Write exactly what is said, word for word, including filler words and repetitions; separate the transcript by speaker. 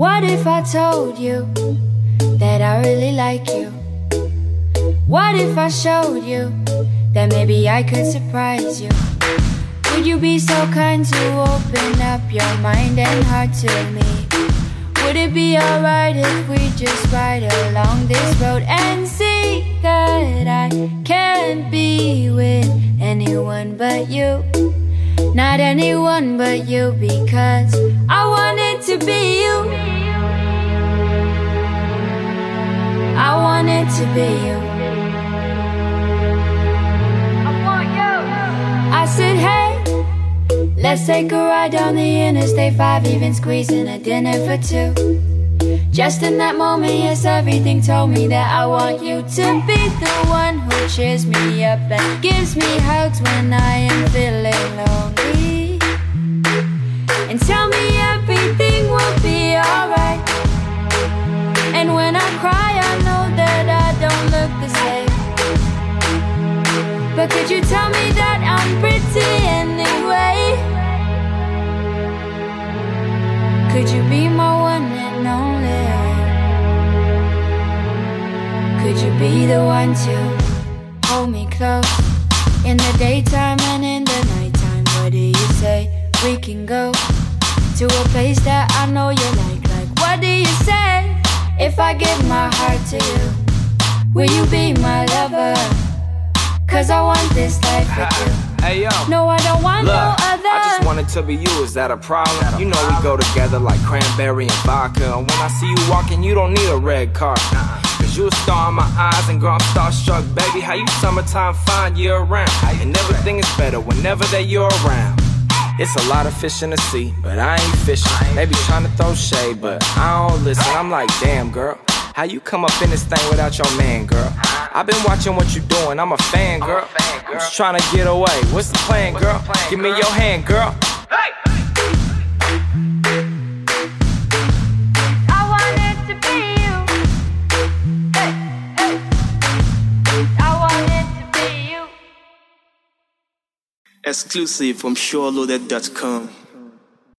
Speaker 1: What if I told you that I really like you? What if I showed you that maybe I could surprise you? Would you be so kind to open up your mind and heart to me? Would it be alright if we just ride along this road and see that I can't be with anyone but you? Not anyone but you, because I want it to be you. I want it to be you. I want you. I said, hey, let's take a ride down the Interstate five, even squeezing a dinner for two. Just in that moment, yes, everything told me that I want you to be the one who cheers me up and gives me hugs when I am feeling lonely, and tell me everything will be alright. And when I cry, I know that I don't look the same, but could you tell me that I'm pretty anyway? Could you be my one and only? Could you be the one to hold me close in the daytime and in the nighttime? What do you say? We can go to a place that I know you like. Like, what do you say? If I give my heart to you, will you be my lover? Cause I want this life with you.
Speaker 2: Hey yo,
Speaker 1: no, I don't want
Speaker 2: look,
Speaker 1: no other.
Speaker 2: I just want it to be you, is that a problem? You know we go together like cranberry and vodka. And when I see you walking, you don't need a red carpet, cause you a star in my eyes, and girl, I'm starstruck, baby. How you summertime fine year round, and everything is better whenever that you're around. It's a lot of fish in the sea, but I ain't fishing. They be trying to throw shade, but I don't listen. I'm like, damn girl, how you come up in this thing without your man, girl? I've been watching what you doing, I'm a fan, girl. I'm just trying to get away. What's the plan, girl? Give me your hand, girl.
Speaker 1: I want it to be you. Hey, hey. I want it to be you.
Speaker 3: Exclusive from Sure Loaded dot com.